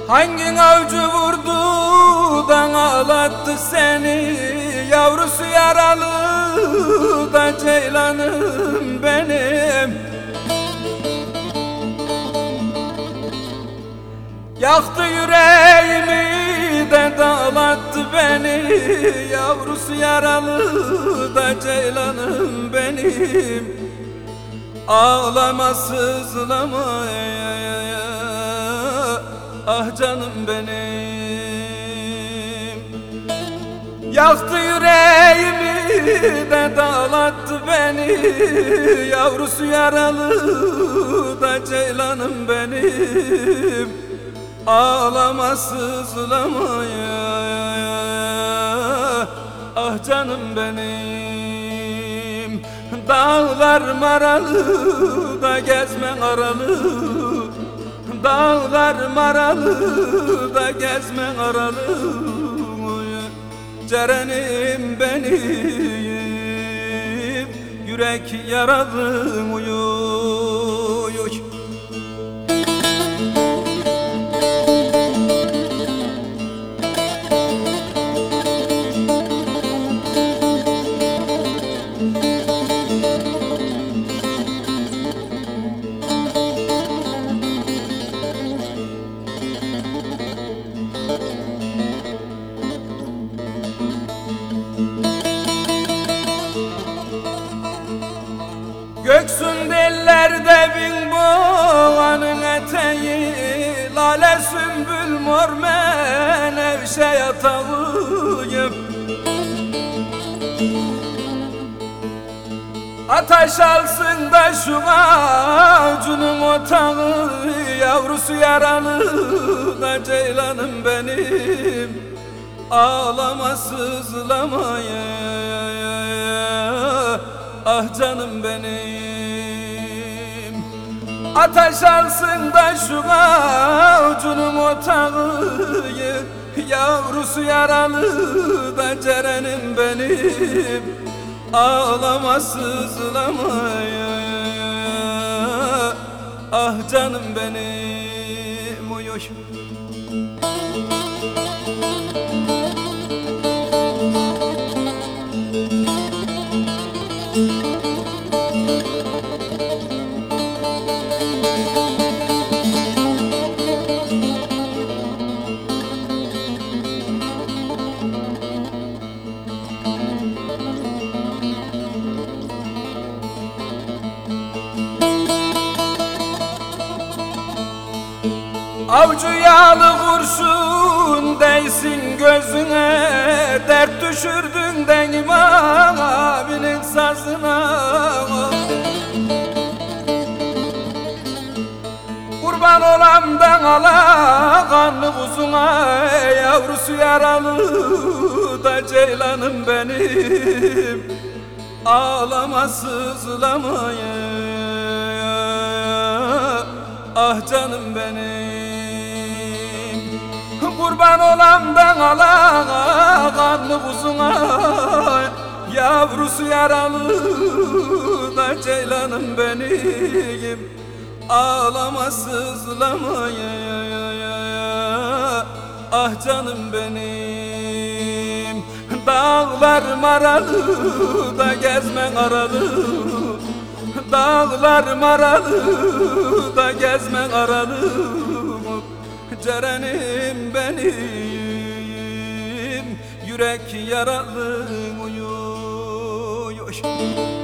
Hangi avcı vurdu da ağlattı seni? Yavrusu yaralı da ceylanım benim. Yaktı yüreğimi de dağlattı beni. Yavrusu yaralı da ceylanım benim. Ağlama sızlama ah canım benim. Yaktı yüreğimi de dağlattı beni. Yavrusu yaralı da ceylanım benim. Ağlama sızlama ah canım benim. Dağlar maralı da gezmen aralı. Dağlar maralı da gezmen aralı. Cerenim benim, yürek yaralım uyuy. Göksün dillerde bin boğanın eteği, lale sümbül mor menevşe yatağıyım. Ateş alsın da şu avcunun otağı, yavrusu yaralı da ceylanım benim. Ağlama sızlama ah canım benim. Ateş alsın da şu avcunun otağı, yavrusu yaralı da cerenim benim. Ağlama sızlama ah canım benim uyuy. Avcı yağlı kurşun değsin gözüne, dert düşürdün denim abinin sazına. Kurban olamdan ala kanlı kuzuna, yavrusu yaralı da ceylanım benim. Ağlama sızlama ah canım benim. Kurban olamdan ala kanlı kuzuna, yavrusu yaralı da ceylanım benim. Ağlama sızlama ah canım benim. Dağlar maralı da gezmen aralı. Dağlar maralı da gezmen aralı. Cerenim benim, yürek yaralı uyuy.